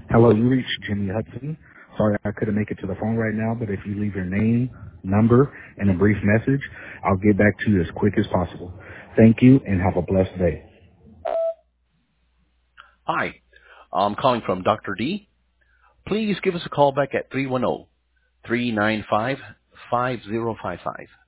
Hello, you reached Jimmy Hudson. Sorry I couldn't make it to the phone right now, but if you leave your name, number, and a brief message, I'll get back to you as quick as possible. Thank you and have a blessed day. Hi, I'm calling from Dr. D. Please give us a call back at 310-395-5055.